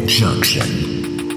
Junction.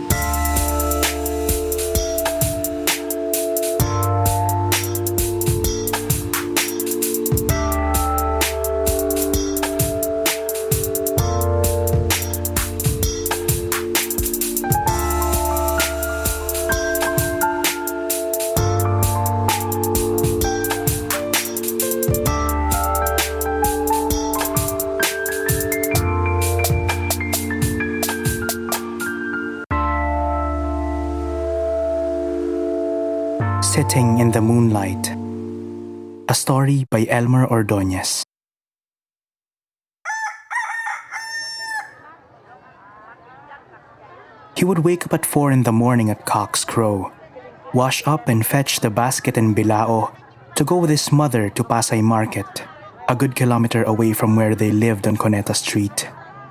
Sitting in the Moonlight. A story by Elmer Ordonez. He would wake up at 4 in the morning at cock's crow, wash up and fetch the basket and bilao to go with his mother to Pasay Market, a good kilometer away from where they lived on Coneta Street.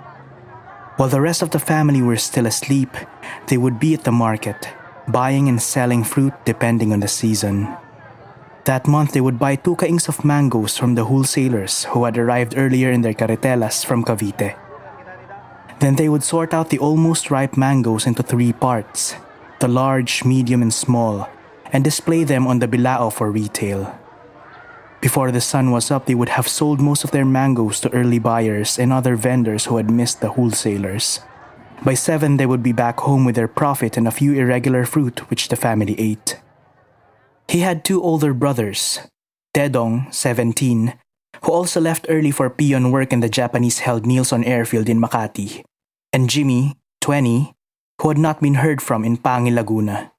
While the rest of the family were still asleep, they would be at the market, buying and selling fruit depending on the season. That month, they would buy 2 caings of mangoes from the wholesalers who had arrived earlier in their carretelas from Cavite. Then they would sort out the almost ripe mangoes into 3 parts, the large, medium, and small, and display them on the bilao for retail. Before the sun was up, they would have sold most of their mangoes to early buyers and other vendors who had missed the wholesalers. By 7, they would be back home with their profit and a few irregular fruit which the family ate. He had 2 older brothers, Dedong, 17, who also left early for peon work in the Japanese-held Nilsson Airfield in Makati, and Jimmy, 20, who had not been heard from in Pangi, Laguna.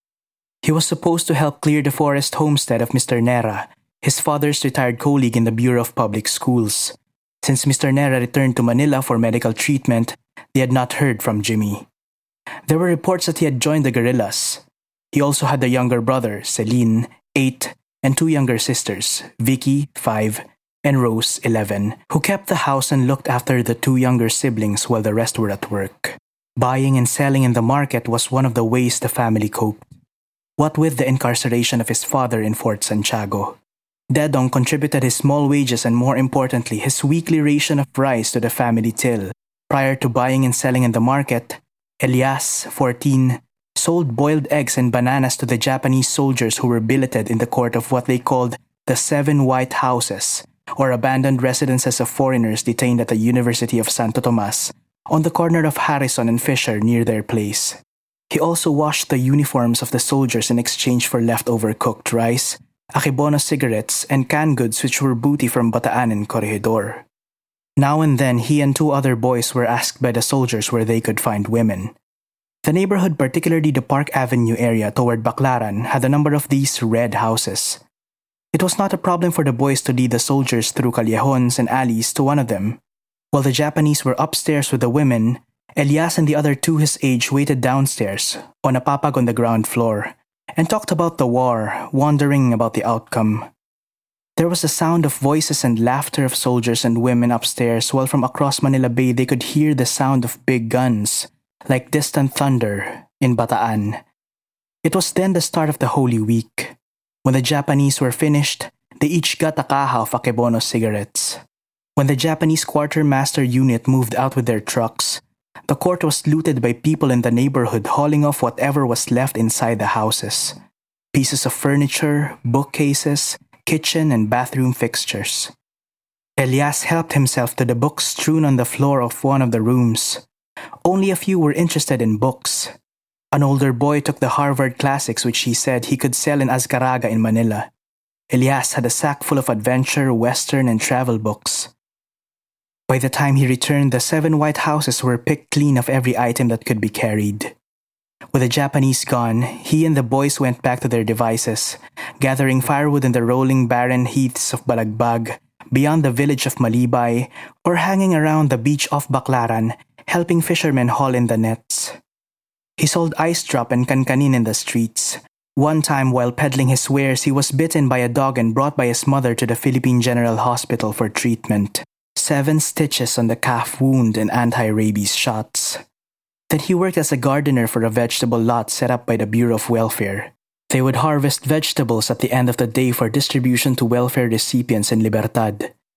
He was supposed to help clear the forest homestead of Mr. Nera, his father's retired colleague in the Bureau of Public Schools. Since Mr. Nera returned to Manila for medical treatment, they had not heard from Jimmy. There were reports that he had joined the guerrillas. He also had a younger brother, Celine, 8, and 2 younger sisters, Vicky, 5, and Rose, 11, who kept the house and looked after the 2 younger siblings while the rest were at work. Buying and selling in the market was one of the ways the family coped. What with the incarceration of his father in Fort Santiago, Dedong contributed his small wages and, more importantly, his weekly ration of rice to the family till. Prior to buying and selling in the market, Elias, 14, sold boiled eggs and bananas to the Japanese soldiers who were billeted in the court of what they called the 7 White Houses, or abandoned residences of foreigners detained at the University of Santo Tomas, on the corner of Harrison and Fisher near their place. He also washed the uniforms of the soldiers in exchange for leftover cooked rice, Akebono cigarettes, and canned goods which were booty from Bataan and Corregidor. Now and then, he and 2 other boys were asked by the soldiers where they could find women. The neighborhood, particularly the Park Avenue area toward Baclaran, had a number of these red houses. It was not a problem for the boys to lead the soldiers through callejons and alleys to one of them. While the Japanese were upstairs with the women, Elias and the other 2 his age waited downstairs, on a papag on the ground floor, and talked about the war, wondering about the outcome. There was a sound of voices and laughter of soldiers and women upstairs, while from across Manila Bay they could hear the sound of big guns, like distant thunder, in Bataan. It was then the start of the Holy Week. When the Japanese were finished, they each got a kaha of Akebono cigarettes. When the Japanese quartermaster unit moved out with their trucks, the court was looted by people in the neighborhood hauling off whatever was left inside the houses. Pieces of furniture, bookcases, kitchen and bathroom fixtures. Elias helped himself to the books strewn on the floor of one of the rooms. Only a few were interested in books. An older boy took the Harvard classics which he said he could sell in Azcaraga in Manila. Elias had a sack full of adventure, western, and travel books. By the time he returned, the 7 White Houses were picked clean of every item that could be carried. With the Japanese gone, he and the boys went back to their devices, gathering firewood in the rolling barren heaths of Balagbag, beyond the village of Malibay, or hanging around the beach off Baclaran, helping fishermen haul in the nets. He sold ice drop and kankanin in the streets. One time, while peddling his wares, he was bitten by a dog and brought by his mother to the Philippine General Hospital for treatment. 7 stitches on the calf wound and anti-rabies shots. Then he worked as a gardener for a vegetable lot set up by the Bureau of Welfare. They would harvest vegetables at the end of the day for distribution to welfare recipients in Libertad.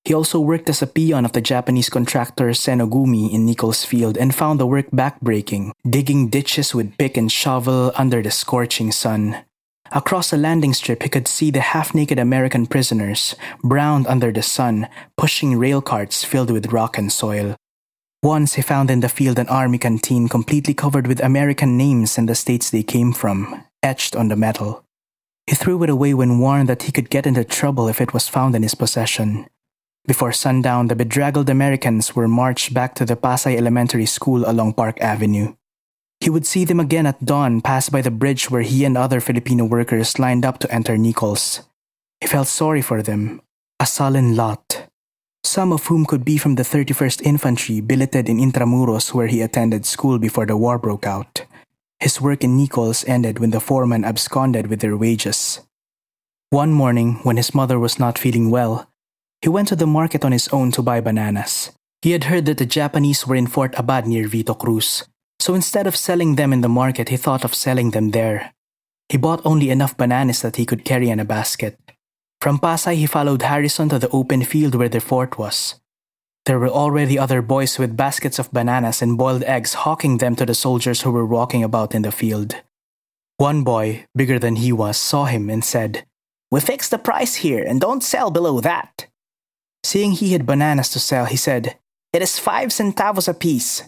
He also worked as a peon of the Japanese contractor Senogumi in Nichols Field and found the work backbreaking, digging ditches with pick and shovel under the scorching sun. Across the landing strip, he could see the half-naked American prisoners, browned under the sun, pushing rail carts filled with rock and soil. Once he found in the field an army canteen completely covered with American names and the states they came from, etched on the metal. He threw it away when warned that he could get into trouble if it was found in his possession. Before sundown, the bedraggled Americans were marched back to the Pasay Elementary School along Park Avenue. He would see them again at dawn pass by the bridge where he and other Filipino workers lined up to enter Nichols. He felt sorry for them, a sullen lot, some of whom could be from the 31st Infantry billeted in Intramuros where he attended school before the war broke out. His work in Nichols ended when the foreman absconded with their wages. One morning, when his mother was not feeling well, he went to the market on his own to buy bananas. He had heard that the Japanese were in Fort Abad near Vito Cruz, so instead of selling them in the market, he thought of selling them there. He bought only enough bananas that he could carry in a basket. From Pasay, he followed Harrison to the open field where the fort was. There were already other boys with baskets of bananas and boiled eggs hawking them to the soldiers who were walking about in the field. One boy, bigger than he was, saw him and said, "We fixed the price here and don't sell below that." Seeing he had bananas to sell, he said, "It is 5 centavos apiece."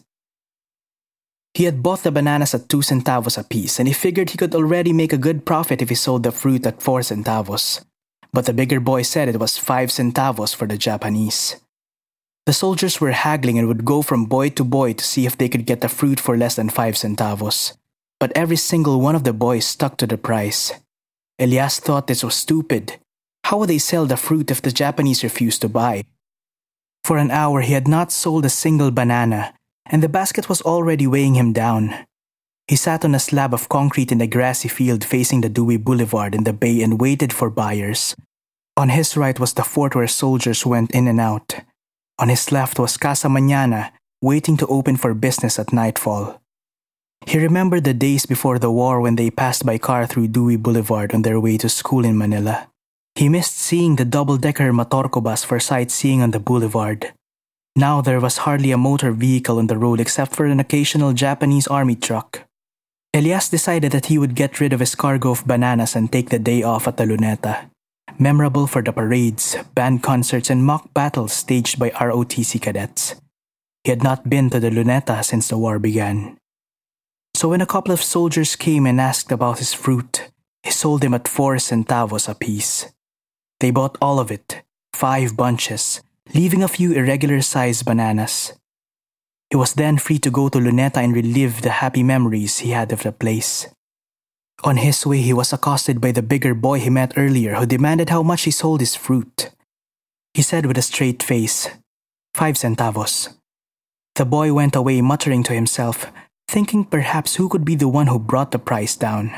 He had bought the bananas at 2 centavos apiece, and he figured he could already make a good profit if he sold the fruit at 4 centavos. But the bigger boy said it was 5 centavos for the Japanese. The soldiers were haggling and would go from boy to boy to see if they could get the fruit for less than 5 centavos. But every single one of the boys stuck to the price. Elias thought this was stupid. How would they sell the fruit if the Japanese refused to buy? For an hour, he had not sold a single banana, and the basket was already weighing him down. He sat on a slab of concrete in the grassy field facing the Dewey Boulevard in the bay and waited for buyers. On his right was the fort where soldiers went in and out. On his left was Casa Mañana, waiting to open for business at nightfall. He remembered the days before the war when they passed by car through Dewey Boulevard on their way to school in Manila. He missed seeing the double-decker Motorco bus for sightseeing on the boulevard. Now there was hardly a motor vehicle on the road except for an occasional Japanese army truck. Elias decided that he would get rid of his cargo of bananas and take the day off at the Luneta, memorable for the parades, band concerts, and mock battles staged by ROTC cadets. He had not been to the Luneta since the war began. So when a couple of soldiers came and asked about his fruit, he sold them at 4 centavos apiece. They bought all of it, 5 bunches, leaving a few irregular-sized bananas. He was then free to go to Luneta and relive the happy memories he had of the place. On his way, he was accosted by the bigger boy he met earlier who demanded how much he sold his fruit. He said with a straight face, 5 centavos. The boy went away muttering to himself, thinking perhaps who could be the one who brought the price down.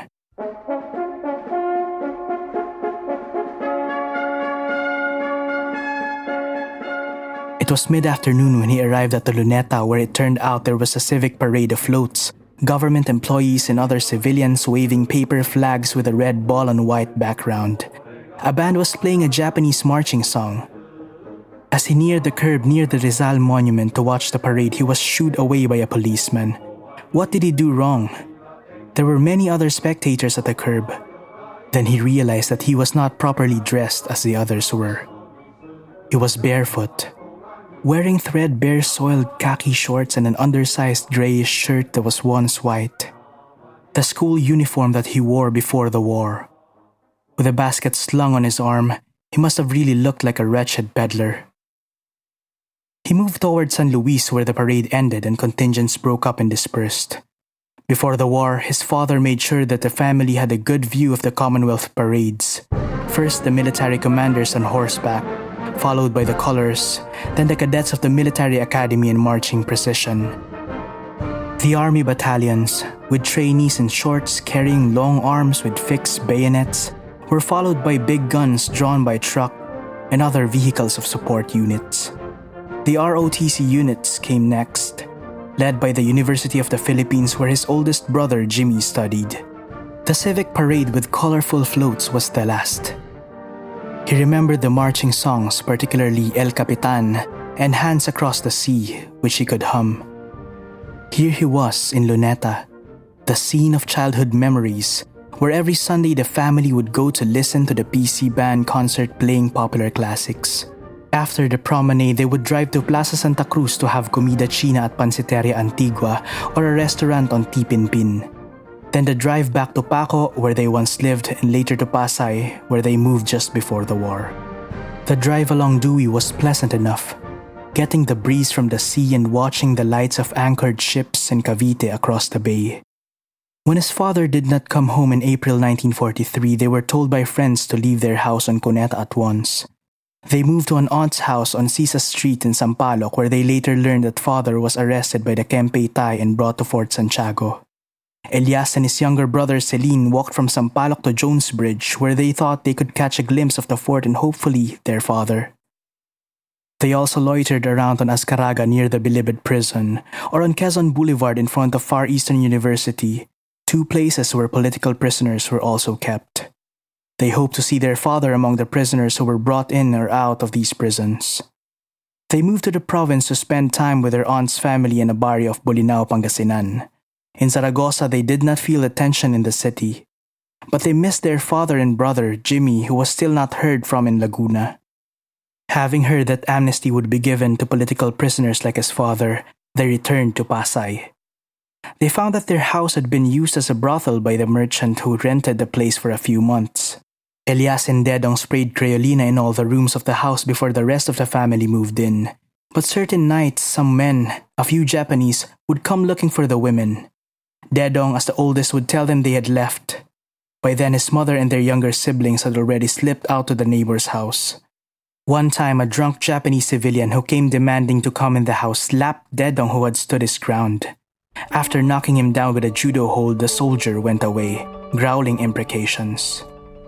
It was mid-afternoon when he arrived at the Luneta, where it turned out there was a civic parade of floats, government employees and other civilians waving paper flags with a red ball on white background. A band was playing a Japanese marching song. As he neared the curb near the Rizal Monument to watch the parade, he was shooed away by a policeman. What did he do wrong? There were many other spectators at the curb. Then he realized that he was not properly dressed as the others were. He was barefoot, wearing threadbare soiled khaki shorts and an undersized grayish shirt that was once white. The school uniform that he wore before the war. With a basket slung on his arm, he must have really looked like a wretched peddler. He moved toward San Luis where the parade ended and contingents broke up and dispersed. Before the war, his father made sure that the family had a good view of the Commonwealth parades. First, the military commanders on horseback, followed by the colors, then the cadets of the military academy in marching procession. The army battalions, with trainees in shorts carrying long arms with fixed bayonets, were followed by big guns drawn by truck and other vehicles of support units. The ROTC units came next, led by the University of the Philippines where his oldest brother Jimmy studied. The civic parade with colorful floats was the last. He remembered the marching songs, particularly El Capitan and Hands Across the Sea, which he could hum. Here he was in Luneta, the scene of childhood memories, where every Sunday the family would go to listen to the PC Band concert playing popular classics. After the promenade, they would drive to Plaza Santa Cruz to have comida china at Pansiteria Antigua or a restaurant on Tipinpin. Then the drive back to Paco, where they once lived, and later to Pasay, where they moved just before the war. The drive along Dewey was pleasant enough, getting the breeze from the sea and watching the lights of anchored ships in Cavite across the bay. When his father did not come home in April 1943, they were told by friends to leave their house on Cuneta at once. They moved to an aunt's house on Sisa Street in Sampaloc, where they later learned that father was arrested by the Kempei Thai and brought to Fort Santiago. Elias and his younger brother Celine walked from Sampaloc to Jones Bridge, where they thought they could catch a glimpse of the fort and hopefully their father. They also loitered around on Azcaraga near the Bilibid prison, or on Quezon Boulevard in front of Far Eastern University, two places where political prisoners were also kept. They hoped to see their father among the prisoners who were brought in or out of these prisons. They moved to the province to spend time with their aunt's family in a barrio of Bolinao, Pangasinan. In Zaragoza, they did not feel the tension in the city, but they missed their father and brother, Jimmy, who was still not heard from in Laguna. Having heard that amnesty would be given to political prisoners like his father, they returned to Pasay. They found that their house had been used as a brothel by the merchant who rented the place for a few months. Elias and Dedong sprayed Crayoline in all the rooms of the house before the rest of the family moved in. But certain nights, some men, a few Japanese, would come looking for the women. Dedong, as the oldest, would tell them they had left. By then, his mother and their younger siblings had already slipped out to the neighbor's house. One time, a drunk Japanese civilian who came demanding to come in the house slapped Dedong, who had stood his ground. After knocking him down with a judo hold, the soldier went away, growling imprecations.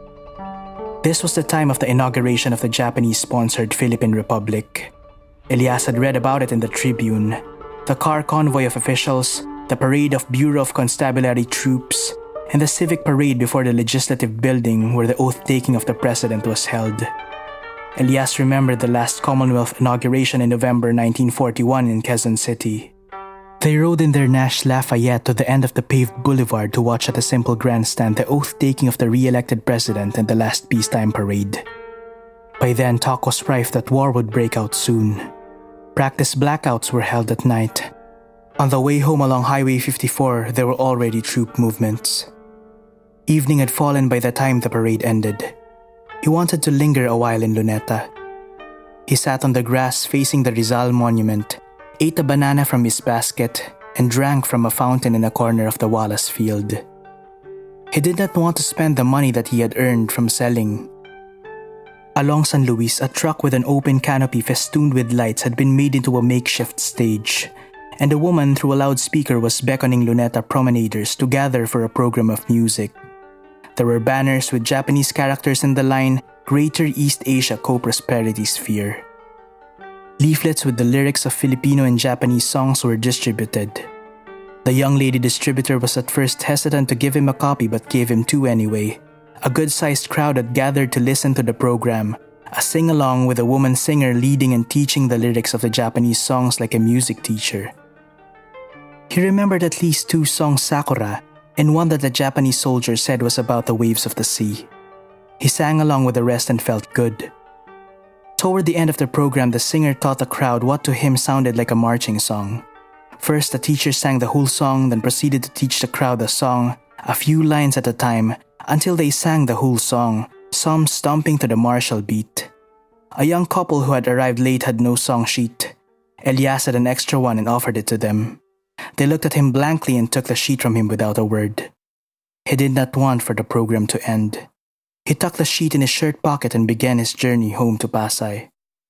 This was the time of the inauguration of the Japanese-sponsored Philippine Republic. Elias had read about it in the Tribune. The car convoy of officials, the parade of Bureau of Constabulary troops, and the civic parade before the legislative building where the oath-taking of the president was held. Elias remembered the last Commonwealth inauguration in November 1941 in Quezon City. They rode in their Nash Lafayette to the end of the paved boulevard to watch at a simple grandstand the oath-taking of the re-elected president and the last peacetime parade. By then, talk was rife that war would break out soon. Practice blackouts were held at night. On the way home along Highway 54, there were already troop movements. Evening had fallen by the time the parade ended. He wanted to linger a while in Luneta. He sat on the grass facing the Rizal Monument, ate a banana from his basket, and drank from a fountain in a corner of the Wallace field. He did not want to spend the money that he had earned from selling. Along San Luis, a truck with an open canopy festooned with lights had been made into a makeshift stage, and a woman through a loudspeaker was beckoning Luneta promenaders to gather for a program of music. There were banners with Japanese characters in the line, Greater East Asia Co-Prosperity Sphere. Leaflets with the lyrics of Filipino and Japanese songs were distributed. The young lady distributor was at first hesitant to give him a copy but gave him two anyway. A good-sized crowd had gathered to listen to the program, a sing-along with a woman singer leading and teaching the lyrics of the Japanese songs like a music teacher. He remembered at least two songs Sakura, and one that the Japanese soldier said was about the waves of the sea. He sang along with the rest and felt good. Toward the end of the program, the singer taught the crowd what to him sounded like a marching song. First, the teacher sang the whole song, then proceeded to teach the crowd the song, a few lines at a time, until they sang the whole song, some stomping to the martial beat. A young couple who had arrived late had no song sheet. Elias had an extra one and offered it to them. They looked at him blankly and took the sheet from him without a word. He did not want for the program to end. He tucked the sheet in his shirt pocket and began his journey home to Pasay.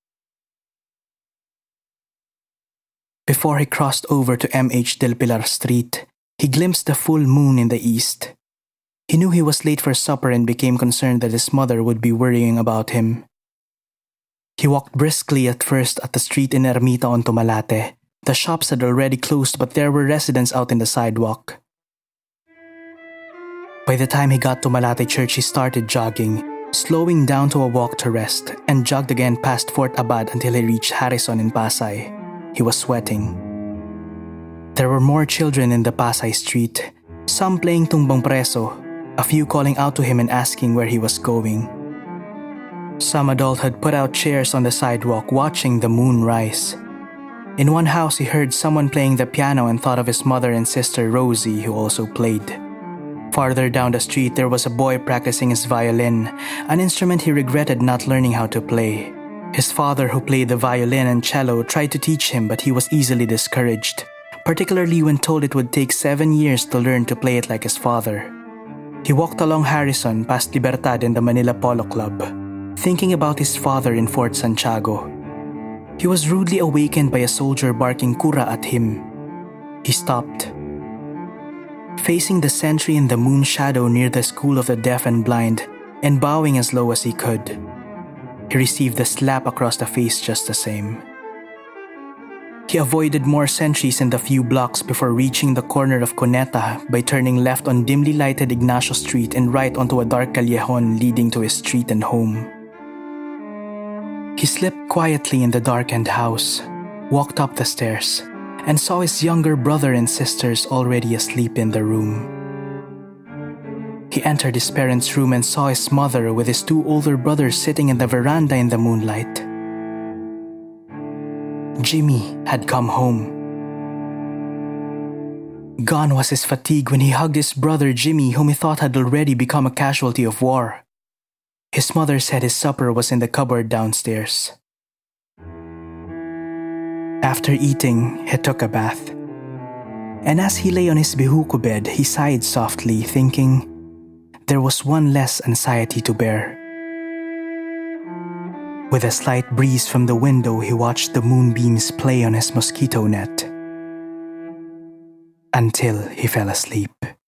Before he crossed over to M.H. Del Pilar Street, he glimpsed the full moon in the east. He knew he was late for supper and became concerned that his mother would be worrying about him. He walked briskly at first at the street in Ermita on Tumalate. The shops had already closed, but there were residents out in the sidewalk. By the time he got to Malate Church, he started jogging, slowing down to a walk to rest, and jogged again past Fort Abad until he reached Harrison in Pasay. He was sweating. There were more children in the Pasay street, some playing tumbang preso, a few calling out to him and asking where he was going. Some adult had put out chairs on the sidewalk watching the moon rise. In one house, he heard someone playing the piano and thought of his mother and sister Rosie, who also played. Farther down the street, there was a boy practicing his violin, an instrument he regretted not learning how to play. His father, who played the violin and cello, tried to teach him, but he was easily discouraged, particularly when told it would take 7 years to learn to play it like his father. He walked along Harrison past Libertad and the Manila Polo Club, thinking about his father in Fort Santiago. He was rudely awakened by a soldier barking kura at him. He stopped. Facing the sentry in the moon shadow near the School of the Deaf and Blind, and bowing as low as he could, he received a slap across the face just the same. He avoided more sentries in the few blocks before reaching the corner of Cuneta by turning left on dimly lighted Ignacio Street and right onto a dark callejon leading to his street and home. He slipped quietly in the darkened house, walked up the stairs, and saw his younger brother and sisters already asleep in the room. He entered his parents' room and saw his mother with his 2 older brothers sitting in the veranda in the moonlight. Jimmy had come home. Gone was his fatigue when he hugged his brother Jimmy, whom he thought had already become a casualty of war. His mother said his supper was in the cupboard downstairs. After eating, he took a bath. And as he lay on his bihuko bed, he sighed softly, thinking there was one less anxiety to bear. With a slight breeze from the window, he watched the moonbeams play on his mosquito net until he fell asleep.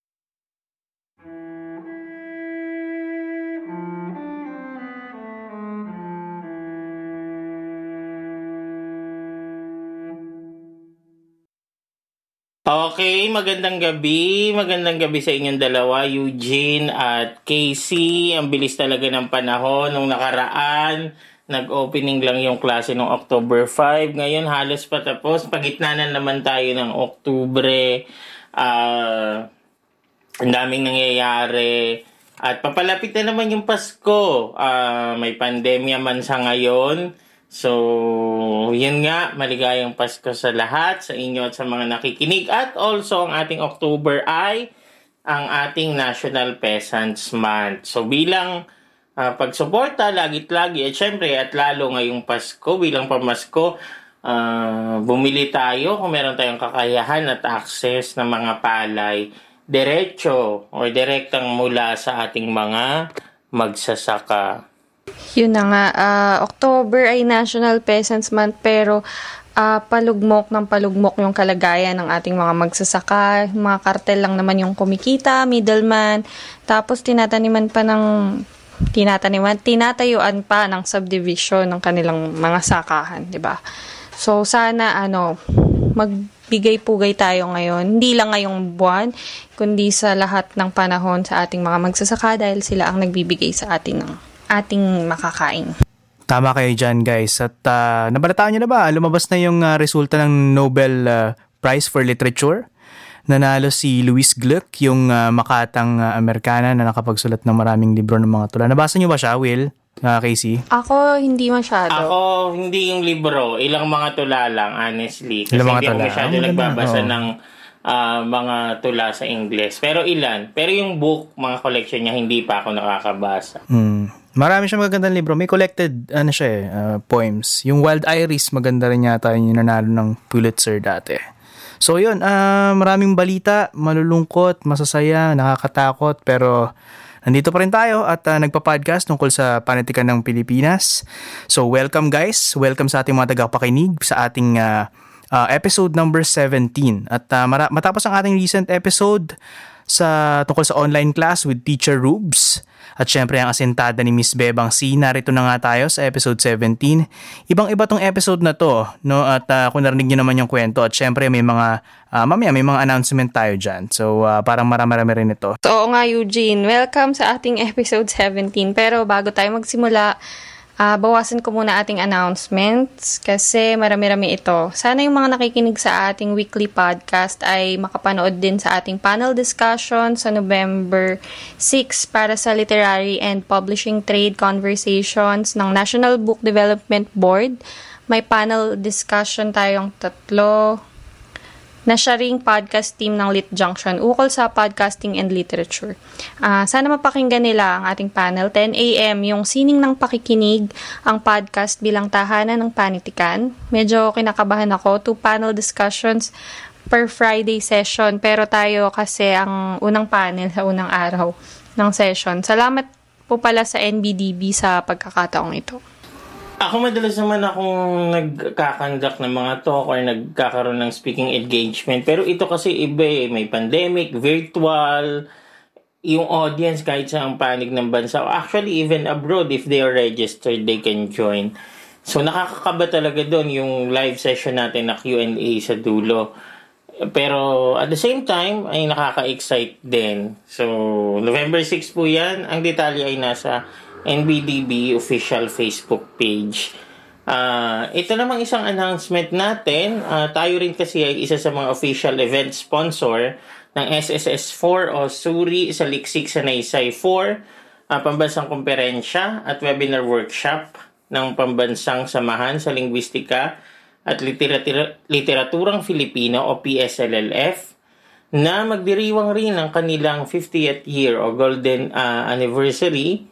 Okay, magandang gabi. Magandang gabi sa inyong dalawa, Eugene at Casey. Ang bilis talaga ng panahon nung nakaraan. Nag-opening lang yung klase ng October 5. Ngayon halos patapos. Pagitna na naman tayo ng Oktubre. Ang daming nangyayari. At papalapit na naman yung Pasko. May pandemya man sa ngayon. So, yun nga, maligayang Pasko sa lahat, sa inyo at sa mga nakikinig. At also, ang ating October ay ang ating National Peasants Month. So, bilang pagsuporta, lagit-lagi, at syempre, at lalo ngayong Pasko, bilang pamasko, bumili tayo kung meron tayong kakayahan at access ng mga palay, diretso o direktang mula sa ating mga magsasaka. Yun na nga, October ay National Peasants Month pero palugmok yung kalagayan ng ating mga magsasaka. Mga kartel lang naman yung kumikita, middleman, tapos tinatayuan pa ng subdivision ng kanilang mga sakahan, 'di ba? So sana magbigay-pugay tayo ngayon, hindi lang ngayong buwan, kundi sa lahat ng panahon sa ating mga magsasaka dahil sila ang nagbibigay sa atin ng ating makakain. Tama kayo dyan, guys. At nabalataan nyo na ba? Lumabas na yung resulta ng Nobel Prize for Literature. Nanalo si Louise Gluck, yung makatang Amerikana na nakapagsulat ng maraming libro ng mga tula. Nabasa nyo ba siya, Will? Casey? Ako, hindi masyado. Ako, hindi yung libro. Ilang mga tula lang, honestly. Kasi Ilang mga hindi ako tula? masyado nagbabasa ng mga tula sa Ingles. Pero ilan. Pero yung book, mga collection niya, hindi pa ako nakakabasa. Marami siyang magagandang libro. May collected poems. Yung Wild Iris, maganda rin yata yung nanalo ng Pulitzer dati. So yun, maraming balita, malulungkot, masasaya, nakakatakot, pero nandito pa rin tayo at nagpa-podcast tungkol sa panitikan ng Pilipinas. So welcome guys, welcome sa ating mga tagapakinig sa ating episode number 17. At matapos ang ating recent episode tungkol sa online class with Teacher Rubes, At syempre ang asentada ni Miss Bebang C, narito na nga tayo sa episode 17. Ibang-iba tong episode na to, no? At kung narinig nyo naman yung kwento, at syempre may mga mamaya may mga announcement tayo dyan. So parang marami-rami rin ito. So, oo nga Eugene, welcome sa ating episode 17. Pero bago tayo magsimula, bawasan ko muna ating announcements kasi marami-rami ito. Sana yung mga nakikinig sa ating weekly podcast ay makapanood din sa ating panel discussion sa November 6 para sa Literary and Publishing Trade Conversations ng National Book Development Board. May panel discussion tayong 3 na siya ring podcast team ng Lit Junction ukol sa podcasting and literature. Sana mapakinggan nila ang ating panel. 10 a.m. yung Sining ng Pakikinig, ang podcast bilang tahanan ng panitikan. Medyo kinakabahan ako. 2 panel discussions per Friday session. Pero tayo kasi ang unang panel sa unang araw ng session. Salamat po pala sa NBDB sa pagkakataong ito. Ako madalas naman akong nagkakandak ng mga talk or nagkakaroon ng speaking engagement. Pero ito kasi iba eh. May pandemic, virtual, yung audience kahit sa ang panig ng bansa. Actually, even abroad, if they are registered, they can join. So, nakakakaba talaga doon yung live session natin na Q&A sa dulo. Pero at the same time, ay nakaka-excite din. So, November 6 po yan. Ang detalye ay nasa NBDB official Facebook page. Ito namang isang announcement natin. Tayo rin kasi ay isa sa mga official event sponsor ng SSS4 o Suri sa Liksik sa Naysay 4, pambansang komperensya at webinar workshop ng pambansang samahan sa linguistika at literaturang Filipino o PSLLF na magdiriwang rin ang kanilang 50th year o golden anniversary.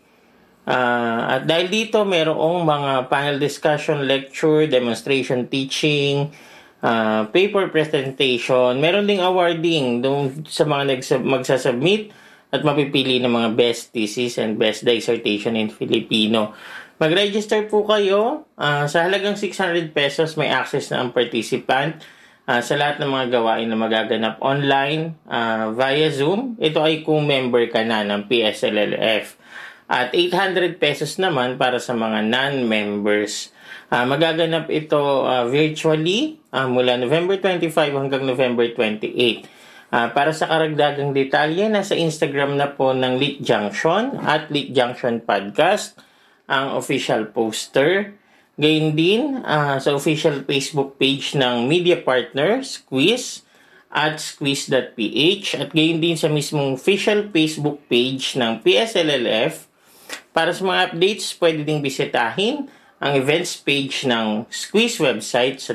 At dahil dito, mayroong mga panel discussion, lecture, demonstration teaching, paper presentation. Meron ding awarding doon sa mga magsasubmit at mapipili ng mga best thesis and best dissertation in Filipino. Mag-register po kayo. Sa halagang 600 pesos, may access na ang participant sa lahat ng mga gawain na magaganap online via Zoom. Ito ay kung member ka na ng PSLLF. At 800 pesos naman para sa mga non-members. Magaganap ito virtually mula November 25 hanggang November 28. Para sa karagdagang detalye, nasa Instagram na po ng Lit Junction at Lit Junction Podcast ang official poster. Gayun din sa official Facebook page ng media partner, Squeeze, at squeeze.ph. At gayun din sa mismong official Facebook page ng PSLLF. Para sa mga updates, pwede ding bisitahin ang events page ng Squeeze website sa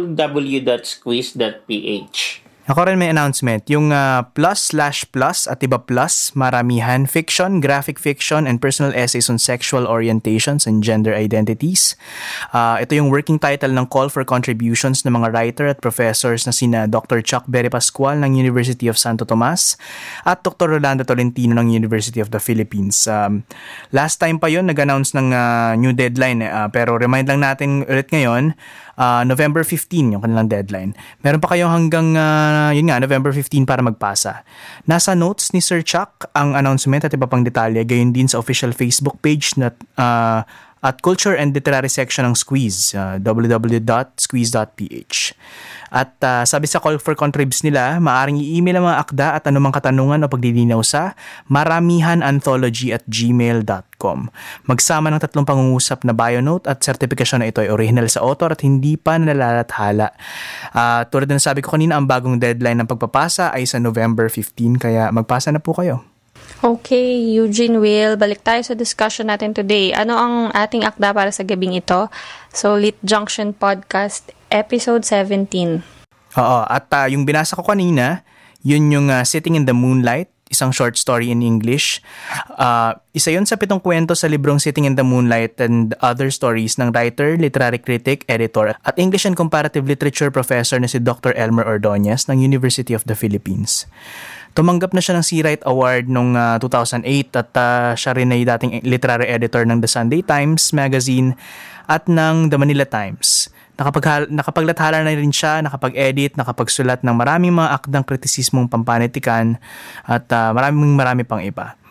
www.squeeze.ph. Ako rin may announcement. Yung plus at iba plus, maramihan, fiction, graphic fiction, and personal essays on sexual orientations and gender identities. Ito yung working title ng call for contributions ng mga writer at professors na sina Dr. Chuck Berry Pascual ng University of Santo Tomas at Dr. Rolando Tolentino ng University of the Philippines. Last time pa yun, nag-announce ng new deadline. Pero remind lang natin ulit ngayon, November 15 yung kanilang deadline. Meron pa kayong hanggang November 15 para magpasa. Nasa notes ni Sir Chuck ang announcement at iba pang detalye, gayon din sa official Facebook page na at Culture and Literary section ng Squeeze, www.squeeze.ph. At sabi sa call for contribs nila, maaaring i-email ang mga akda at anumang katanungan o pagdilinaw sa maramihananthology@gmail.com. Magsama ng 3 pangungusap na bio note at sertifikasyon na ito ay original sa author at hindi pa nalalathala. Tulad na sabi ko kanina, ang bagong deadline ng pagpapasa ay sa November 15, kaya magpasa na po kayo. Okay, Eugene Will, balik tayo sa discussion natin today. Ano ang ating akda para sa gabing ito? So, Lit Junction Podcast, Episode 17. Oo, at yung binasa ko kanina, yun yung Sitting in the Moonlight, isang short story in English. Isa yun sa 7 kwento sa librong Sitting in the Moonlight and Other Stories ng writer, literary critic, editor, at English and Comparative Literature professor na si Dr. Elmer Ordonez ng University of the Philippines. Tumanggap na siya ng C-Write Award noong 2008 at siya rin ay dating literary editor ng The Sunday Times Magazine at ng The Manila Times. Nakapaglathala na rin siya, nakapag-edit, nakapagsulat ng maraming mga akdang kritisismong pampanitikan at marami pang iba.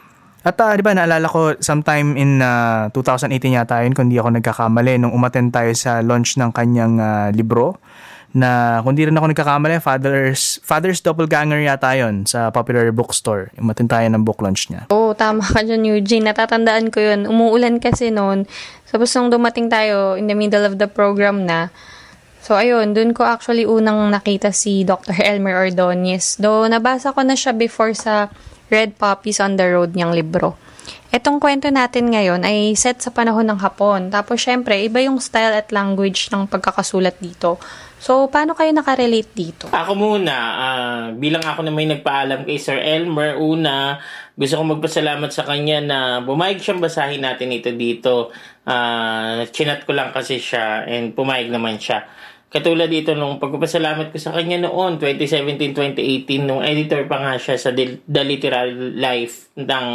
At di ba, naalala ko sometime in 2018 yata yun, kung di ako nagkakamali, nung umattend tayo sa launch ng kanyang libro, na kung di rin ako nagkakamali, Father's Doppelganger yata yun sa Popular Bookstore. Umattend tayo ng book launch niya. Oo, tama ka dyan, Eugene. Natatandaan ko yun. Umuulan kasi noon. Tapos nung dumating tayo in the middle of the program na, so ayun, dun ko actually unang nakita si Dr. Elmer Ordonez. Though nabasa ko na siya before sa Red Poppies on the Road niyang libro. Etong kwento natin ngayon ay set sa panahon ng Hapon. Tapos syempre, iba yung style at language ng pagkakasulat dito. So, paano kayo nakarelate dito? Ako muna, bilang ako na may nagpaalam kay Sir Elmer, una, gusto kong magpasalamat sa kanya na bumayag siyang basahin natin ito dito. Chinat ko lang kasi siya and pumayag naman siya. Katulad dito nung pagpapasalamat ko sa kanya noon, 2017-2018, nung editor pa nga siya sa The Literary Life ng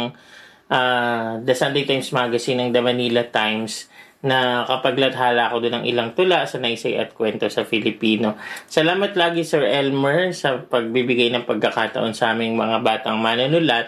The Sunday Times Magazine ng The Manila Times, na kapaglathala ako doon ng ilang tula sa naysay at kwento sa Filipino. Salamat lagi Sir Elmer sa pagbibigay ng pagkakataon sa aming mga batang manunulat.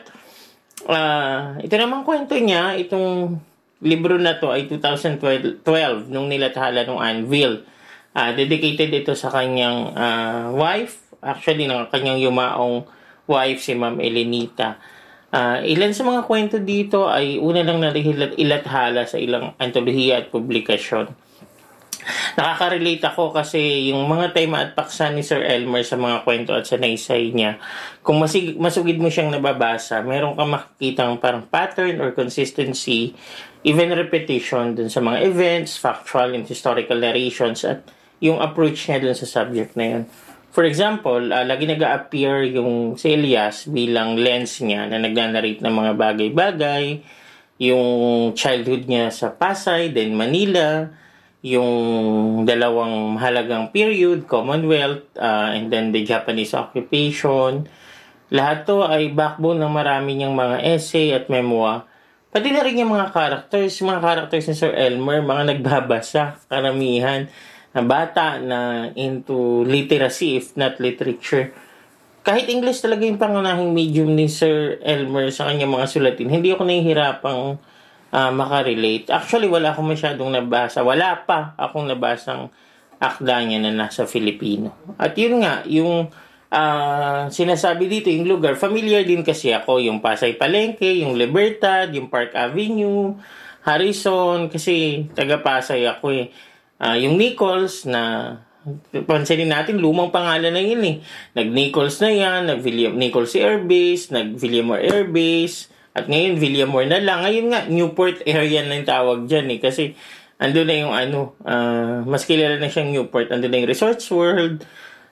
Ito naman kwento niya, itong libro na to ay 2012 nung nilathala ng Anvil. Dedicated ito sa kanyang wife, actually ng kanyang yumaong wife, si Ma'am Elenita. Ilan sa mga kwento dito ay una lang ilathala sa ilang antolohiya at publikasyon. Nakaka-relate ako kasi yung mga tema at paksa ni Sir Elmer sa mga kwento at sa naysay niya, kung masugid mo siyang nababasa, meron kang makikitang parang pattern or consistency, even repetition dun sa mga events, factual and historical narrations, at yung approach niya dun sa subject na yun. For example, lagi nag-a-appear yung si Elias bilang lens niya na nag-narrate ng mga bagay-bagay, yung childhood niya sa Pasay, then Manila, yung dalawang mahalagang period, Commonwealth, and then the Japanese occupation. Lahat to ay backbone ng marami niyang mga essay at memoir. Pati na rin yung mga characters ni Sir Elmer, mga nagbabasa, karamihan, na bata na into literacy if not literature. Kahit English talaga yung pangunahing medium ni Sir Elmer sa kanyang mga sulatin, hindi ako nahihirapang makarelate. Actually, wala akong masyadong nabasa. Wala pa akong nabasang akda niya na nasa Filipino. At yun nga, yung sinasabi dito, yung lugar, familiar din kasi ako, yung Pasay Palengke, yung Libertad, yung Park Avenue, Harrison, kasi taga-Pasay ako eh. Yung Nichols na pansinin natin, lumang pangalan na yun eh. Nag-Nichols na yan, nag-Nichols Air Base, nag-Villamor Air Base, at ngayon Villamor na lang. Ngayon nga, Newport area na yung tawag dyan eh. Kasi andun na yung mas kilala na siyang Newport. Andun na yung Resorts World.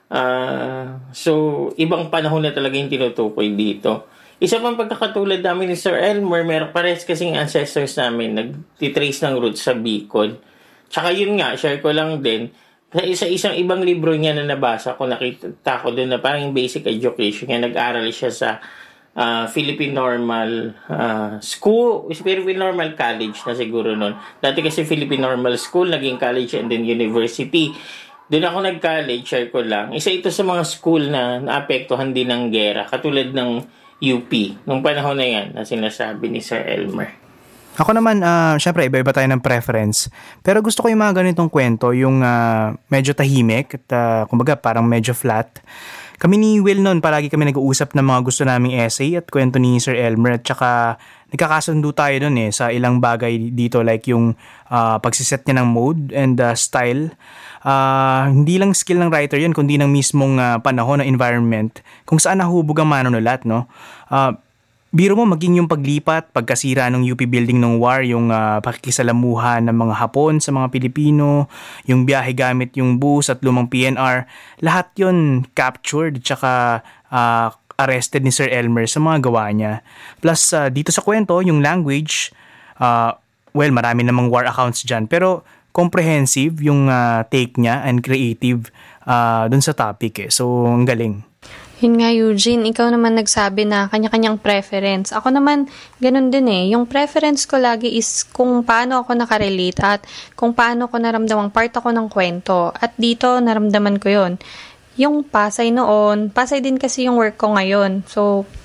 So, ibang panahon na talaga yung tinutukoy dito. Isa pang pagkakatulad namin ni Sir Elmer, meron pares kasing ancestors namin, nag-trace ng roots sa Bicol. Tsaka yun nga, share ko lang din, sa isang ibang libro niya na nabasa ko, nakita ko doon na parang basic education niya, nag-aral siya sa Philippine Normal School, Philippine Normal College na siguro noon. Dati kasi Philippine Normal School, naging college and then university. Doon ako nag-college, share ko lang. Isa ito sa mga school na naapektuhan din ng gera, katulad ng UP, nung panahon na yan na sinasabi ni Sir Elmer. Ako naman, syempre, iba-iba tayo ng preference. Pero gusto ko yung mga ganitong kwento, yung medyo tahimik at kumbaga parang medyo flat. Kami ni Will noon, palagi kami nag-uusap ng mga gusto naming essay at kwento ni Sir Elmer. At saka nagkakasundo tayo doon eh sa ilang bagay dito like yung pagsiset niya ng mode and style. Hindi lang skill ng writer yun, kundi ng mismong panahon ng environment kung saan nahubog ang manunulat, no? Biro mo maging yung paglipat, pagkasira ng UP building ng war, yung pakikisalamuhan ng mga Hapon sa mga Pilipino, yung biyahe gamit yung bus at lumang PNR, lahat yun captured tsaka arrested ni Sir Elmer sa mga gawa niya. Plus dito sa kwento, yung language, marami namang war accounts dyan, pero comprehensive yung take niya and creative dun sa topic eh. So, ang galing. Yun nga, Eugene, ikaw naman nagsabi na kanya-kanyang preference. Ako naman, ganun din eh. Yung preference ko lagi is kung paano ako nakarelate at kung paano ko naramdamang part ako ng kwento. At dito, naramdaman ko yun. Yung Pasay noon, Pasay din kasi yung work ko ngayon. So,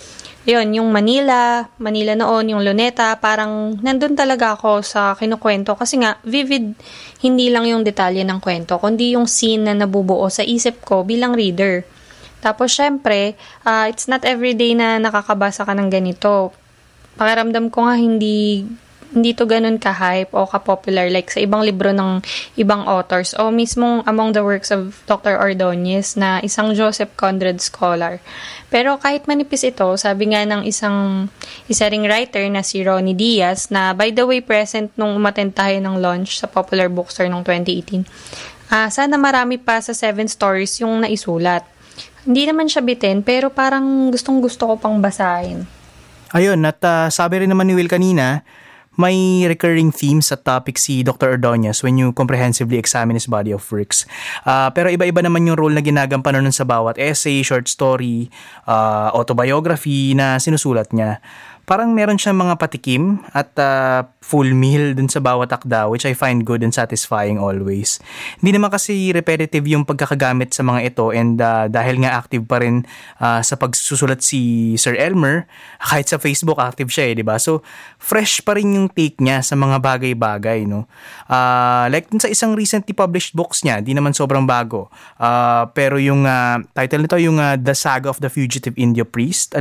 yun, yung Manila noon, yung Luneta, parang nandun talaga ako sa kinukwento. Kasi nga, vivid, hindi lang yung detalye ng kwento, kundi yung scene na nabubuo sa isip ko bilang reader. Tapos, syempre, it's not everyday na nakakabasa ka ng ganito. Pakiramdam ko nga hindi to ganun ka-hype o ka-popular like sa ibang libro ng ibang authors o mismong among the works of Dr. Ordonez na isang Joseph Conrad scholar. Pero kahit manipis ito, sabi nga ng isa ring writer na si Ronnie Diaz na by the way present nung umattend tayo ng launch sa Popular Bookstore noong 2018. Sana marami pa sa 7 stories yung naisulat. Hindi naman siya bitin pero parang gustong-gusto ko pang basahin. Ayun, at sabi rin naman ni Will kanina, may recurring themes at topics si Dr. Ordonez when you comprehensively examine his body of works. Pero iba-iba naman yung role na ginagampanan nun sa bawat essay, short story, autobiography na sinusulat niya. Parang meron siyang mga patikim at full meal dun sa bawat akda, which I find good and satisfying always. Hindi naman kasi repetitive yung pagkakagamit sa mga ito, and dahil nga active pa rin sa pagsusulat si Sir Elmer, kahit sa Facebook active siya di ba? So fresh pa rin yung take niya sa mga bagay-bagay, no? Like dun sa isang recently published books niya, di naman sobrang bago. Pero yung title nito yung The Saga of the Fugitive Indio Priest, a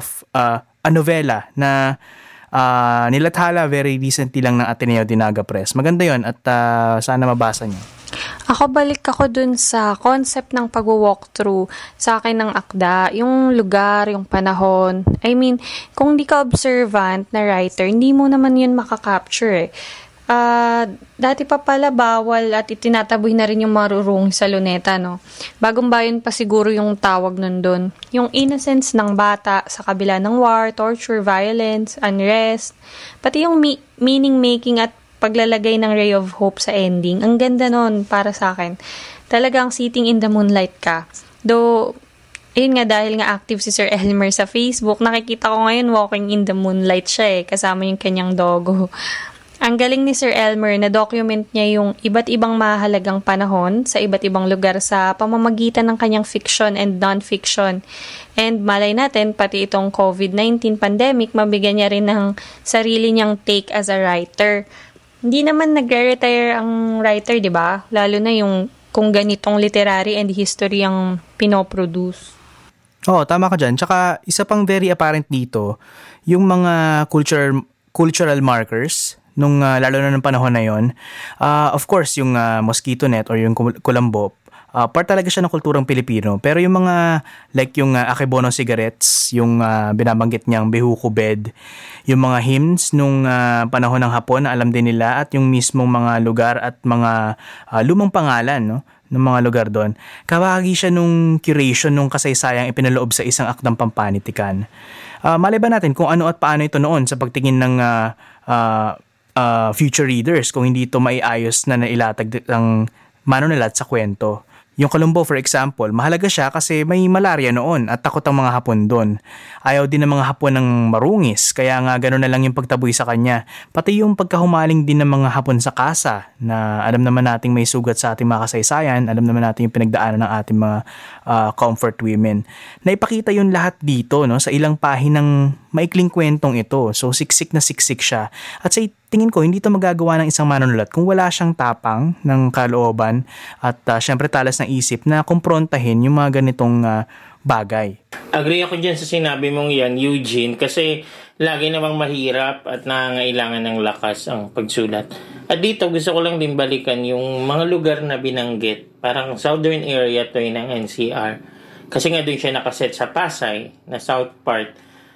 novela na nilathala very recently lang ng Ateneo de Naga Press. Maganda yon at sana mabasa niyo. Balik ako dun sa concept ng pag-walkthrough sa akin ng akda, yung lugar, yung panahon. I mean, kung di ka observant na writer, hindi mo naman yun makakapture Dati pa pala bawal at itinataboy na rin yung marurung sa Luneta, no? Bagong bayan pa siguro yung tawag nun dun. Yung innocence ng bata sa kabila ng war, torture, violence, unrest, pati yung meaning-making at paglalagay ng ray of hope sa ending. Ang ganda nun para sa akin. Talagang sitting in the moonlight ka. Though, ayun nga, dahil nga active si Sir Elmer sa Facebook, nakikita ko ngayon walking in the moonlight siya kasama yung kanyang dogo. Ang galing ni Sir Elmer na document niya yung iba't ibang mahalagang panahon sa iba't ibang lugar sa pamamagitan ng kanyang fiction and non-fiction. And malay natin, pati itong COVID-19 pandemic, mabigyan niya rin ng sarili niyang take as a writer. Hindi naman nagre-retire ang writer, di ba? Lalo na yung kung ganitong literary and history ang pinoproduce. Oo, tama ka dyan. Tsaka isa pang very apparent dito, yung mga cultural markers nung lalo na ng panahon na yon. Of course, yung mosquito net or yung kulambo, part talaga siya ng kulturang Pilipino. Pero yung mga like yung Akebono cigarettes, yung binabanggit niyang Behuko bed, yung mga hymns nung panahon ng Hapon na alam din nila, at yung mismong mga lugar at mga lumang pangalan, no, ng mga lugar doon. Kawagi siya nung curation nung kasaysayang ipinaloob sa isang akdang pampanitikan. Malay ba natin kung ano at paano ito noon sa pagtingin ng future readers kung hindi ito maiayos na nailatag ng manunulat sa kwento. Yung Colombo, for example, mahalaga siya kasi may malaria noon at takot ang mga Hapon doon. Ayaw din ng mga Hapon ng marungis, kaya nga gano'n na lang yung pagtaboy sa kanya. Pati yung pagkahumaling din ng mga Hapon sa kasa, na alam naman nating may sugat sa ating mga kasaysayan, alam naman natin yung pinagdaanan ng ating mga comfort women. Naipakita yun lahat dito, no, sa ilang pahinang maikling kwentong ito. So siksik na siksik siya. At sa tingin ko, hindi ito magagawa ng isang manunulat kung wala siyang tapang ng kalooban at syempre talas ng isip na kumprontahin yung mga ganitong bagay. Agree ako dyan sa sinabi mong yan, Eugene, kasi lagi namang mahirap at nangangailangan ng lakas ang pagsulat. At dito gusto ko lang din balikan yung mga lugar na binanggit, parang southern area to ng NCR. Kasi nga doon siya nakaset sa Pasay, na south part.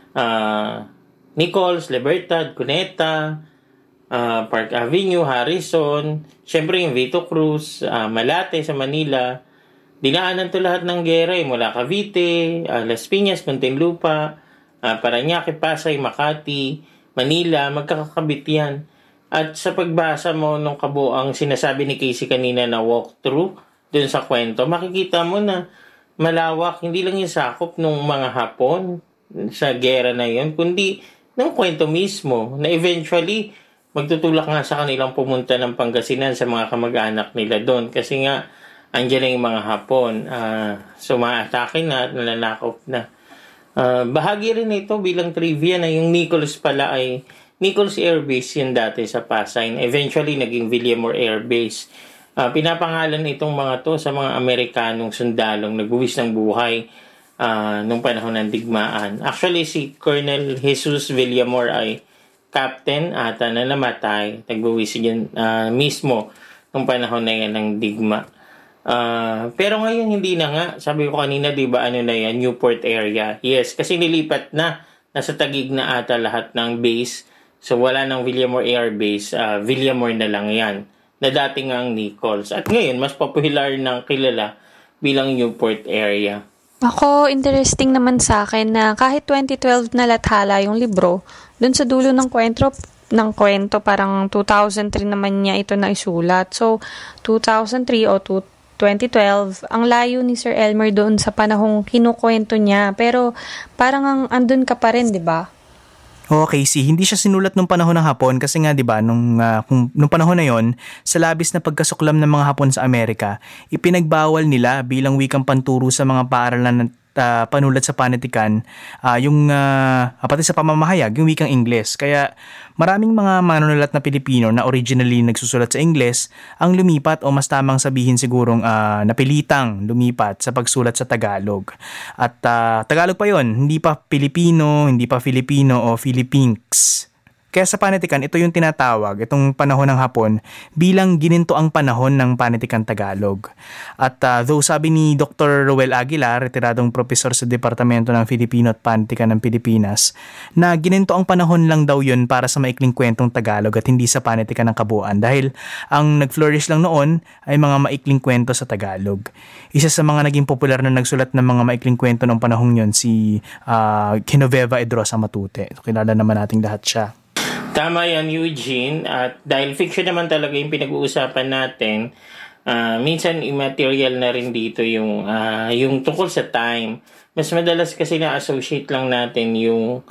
Nichols, Libertad, Cuneta, Park Avenue, Harrison, syempre yung Vito Cruz, Malate sa Manila. Dinaanan to lahat ng gera mula Cavite, Las Piñas, Muntinlupa, Parañaque, Pasay, Makati, Manila, magkakakabit yan. At sa pagbasa mo nung kabuang sinasabi ni Casey kanina na walkthrough dun sa kwento, makikita mo na malawak, hindi lang yung sakop ng mga Hapon sa gera na yun, kundi ng kwento mismo na eventually magtutulak nga sa kanilang pumunta ng Pangasinan sa mga kamag-anak nila doon. Kasi nga, andyan na yung mga Hapon. Sumaatake na at nananakop na. Bahagi rin ito bilang trivia na yung Nichols pala ay Nichols Air Base yun dati sa Pasay. Eventually, naging Villamor Air Base. Pinapangalan itong mga to sa mga Amerikanong sundalong nagbuwis ng buhay nung panahon ng digmaan. Actually, si Colonel Jesus Villamor ay captain ata na namatay. Nagbuwis yan mismo nung panahon na yan ng digma. Pero ngayon hindi na nga. Sabi ko kanina, di ba, na yan, Newport area. Yes, kasi nilipat na. Nasa Taguig na ata lahat ng base. So, wala ng Villamor Air Base. Villamor na lang yan. Na dating ang Nichols. At ngayon, mas popular ng kilala bilang Newport area. Ako, interesting naman sa akin na kahit 2012 na lathala yung libro, dun sa dulo ng kwento, parang 2003 naman niya ito na isulat. So, 2003 o 2012, ang layo ni Sir Elmer doon sa panahong kinukwento niya. Pero parang andun ka pa rin, di ba? Okay, hindi siya sinulat nung panahon ng Hapon kasi nga 'di ba nung panahon na 'yon, sa labis na pagkasuklam ng mga Hapon sa Amerika, ipinagbawal nila bilang wikang panturo sa mga paaralan panulat sa panitikan, yung pati sa pamamahayag, yung wikang Ingles. Kaya maraming mga manunulat na Pilipino na originally nagsusulat sa Ingles ang lumipat o mas tamang sabihin sigurong napilitang lumipat sa pagsulat sa Tagalog. At Tagalog pa yon, hindi pa Pilipino, hindi pa Filipino o Philippines. Kaya sa panitikan, ito yung tinatawag, itong panahon ng Hapon, bilang ginintoang panahon ng panitikan Tagalog. At though sabi ni Dr. Roel Aguilar, retiradong profesor sa Departamento ng Filipino at Panitikan ng Pilipinas, na ginintoang panahon lang daw yun para sa maikling kwentong Tagalog at hindi sa panitikan ng kabuuan dahil ang nag-flourish lang noon ay mga maikling kwento sa Tagalog. Isa sa mga naging popular na nagsulat ng mga maikling kwento ng panahon yun si Genoveva Edrosa Matute. So, kilala naman nating lahat siya. Tama yan, Eugene. At dahil fiction naman talaga yung pinag-uusapan natin, minsan immaterial na rin dito yung tungkol sa time. Mas madalas kasi na-associate lang natin yung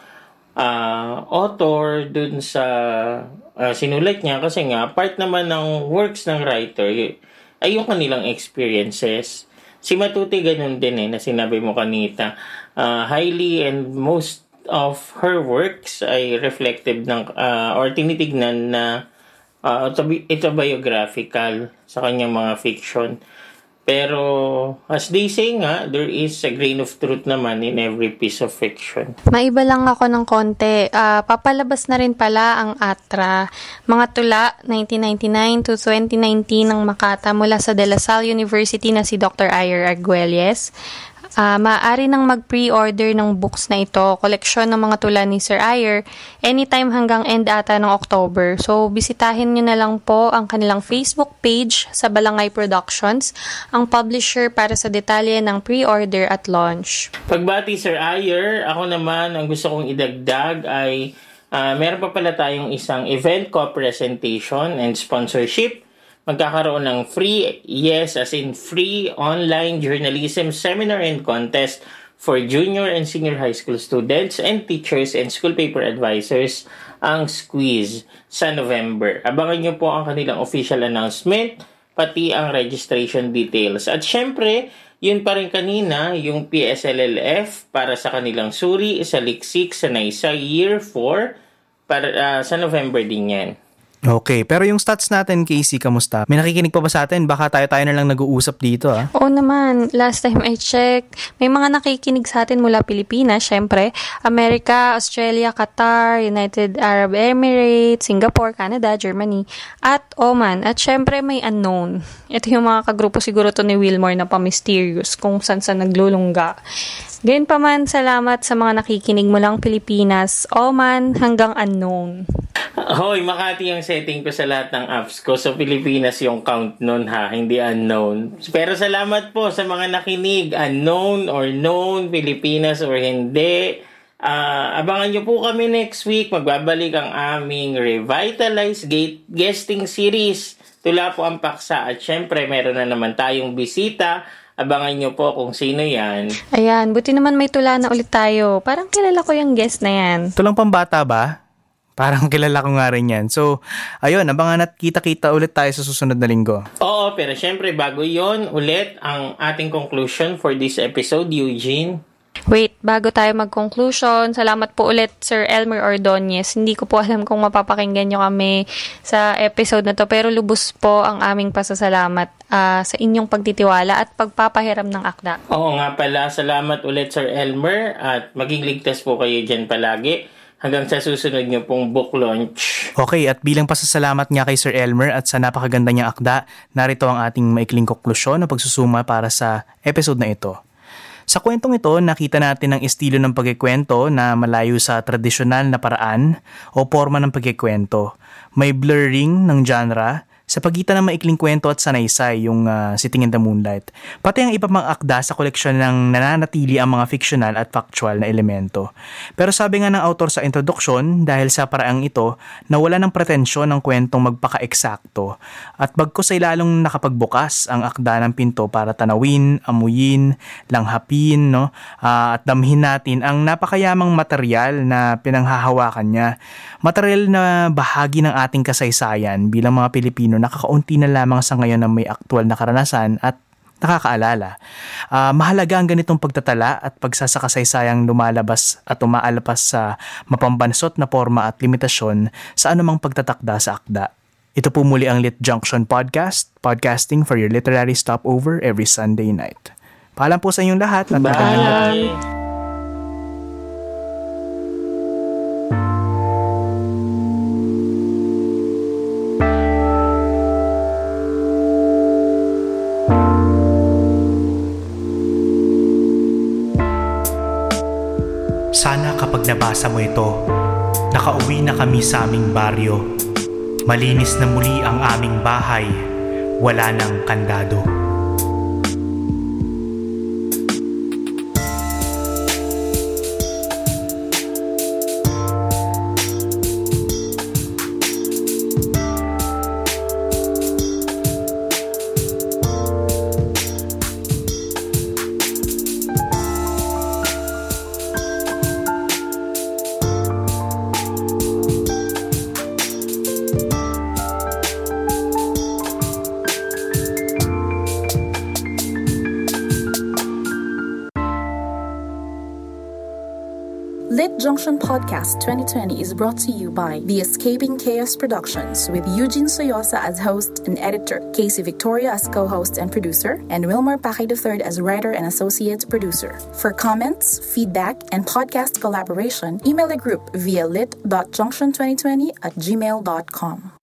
author dun sa sinulat niya kasi nga part naman ng works ng writer ay yung kanilang experiences. Si Matute ganun din na sinabi mo kanita. Highly and most of her works ay reflective ng or tinitignan na autobiographical sa kanyang mga fiction. Pero as they say nga, there is a grain of truth naman in every piece of fiction. Maiba lang ako ng konti. Papalabas na rin pala ang ATRA. Mga tula, 1999 to 2019 ng Makata mula sa De La Salle University na si Dr. Ayer Arguelles. Maaari nang mag-pre-order ng books na ito, koleksyon ng mga tula ni Sir Ayer, anytime hanggang end ata ng October. So, bisitahin nyo na lang po ang kanilang Facebook page sa Balangay Productions, ang publisher para sa detalye ng pre-order at launch. Pagbati Sir Ayer, ako naman ang gusto kong idagdag ay meron pa pala tayong isang event co-presentation and sponsorship. Magkakaroon ng free, yes as in free, online journalism seminar and contest for junior and senior high school students and teachers and school paper advisors, ang Squeeze, sa November. Abangan nyo po ang kanilang official announcement, pati ang registration details. At syempre, yun pa rin kanina, yung PSLLF para sa kanilang suri sa Liksik sa Naisa Year 4 para, sa November din yan. Okay, pero yung stats natin, Casey, kamusta? May nakikinig pa ba sa atin? Baka tayo na lang nag-uusap dito, Oo naman. Last time I checked, may mga nakikinig sa atin mula Pilipinas, syempre. Amerika, Australia, Qatar, United Arab Emirates, Singapore, Canada, Germany, at Oman. At syempre may unknown. Ito yung mga kagrupo siguro to ni Wilmore na pa-mysterious kung saan naglulungga. Gayun pa man, salamat sa mga nakikinig mulang Pilipinas, Oman, hanggang unknown. Hoy, Makati yung setting ko sa lahat ng apps ko. So, Pilipinas yung count nun hindi unknown. Pero salamat po sa mga nakinig, unknown or known, Pilipinas or hindi. Abangan nyo po kami next week. Magbabalik ang aming revitalized guesting series. Tula po ang paksa. At syempre, meron na naman tayong bisita. Abangan nyo po kung sino yan. Ayan, buti naman may tula na ulit tayo. Parang kilala ko yung guest na yan. Tulang pambata ba? Parang kilala ko nga rin yan. So, ayun, abangan at kita-kita ulit tayo sa susunod na linggo. Oo, pero syempre bago yon ulit ang ating conclusion for this episode, Eugene. Wait, bago tayo mag-conclusion, salamat po ulit Sir Elmer Ordonez. Hindi ko po alam kung mapapakinggan nyo kami sa episode na to, pero lubos po ang aming pasasalamat sa inyong pagtitiwala at pagpapahiram ng akda. Oo nga pala, salamat ulit Sir Elmer at maging ligtas po kayo dyan palagi hanggang sa susunod nyo pong book launch. Okay, at bilang pasasalamat nga kay Sir Elmer at sa napakaganda niyang akda, narito ang ating maikling konklusyon o pagsusuma para sa episode na ito. Sa kwentong ito, nakita natin ang estilo ng pagkikwento na malayo sa tradisyonal na paraan o forma ng pagkikwento. May blurring ng genre sa pagitan ng maikling kwento at sanaysay, yung Sitting in the Moonlight. Pati ang iba pang akda sa koleksyon ng nananatili ang mga fictional at factual na elemento. Pero sabi nga ng author sa introduction, dahil sa paraang ito, nawala ng pretensyon ng kwentong magpaka-eksakto. At bagkus ay lalong nakapagbukas ang akda ng pinto para tanawin, amuyin, langhapin, no? At damhin natin ang napakayamang material na pinanghahawakan niya. Material na bahagi ng ating kasaysayan bilang mga Pilipino, nakakaunti na lamang sa ngayon na may aktual na karanasan at nakakaalala. Mahalaga ang ganitong pagtatala at pagsasakasaysayang lumalabas at umaalpas sa mapambansot na forma at limitasyon sa anumang pagtatakda sa akda. Ito po muli ang Lit Junction Podcast, podcasting for your literary stopover every Sunday night. Paalam po sa inyong lahat. At Bye! Sana kapag nabasa mo ito, nakauwi na kami sa aming baryo. Malinis na muli ang aming bahay, wala nang kandado. Lit Junction Podcast 2020 is brought to you by The Escaping Chaos Productions with Eugene Soyosa as host and editor, Casey Victoria as co-host and producer, and Wilmer Pacay III as writer and associate producer. For comments, feedback, and podcast collaboration, email the group via lit.junction2020@gmail.com.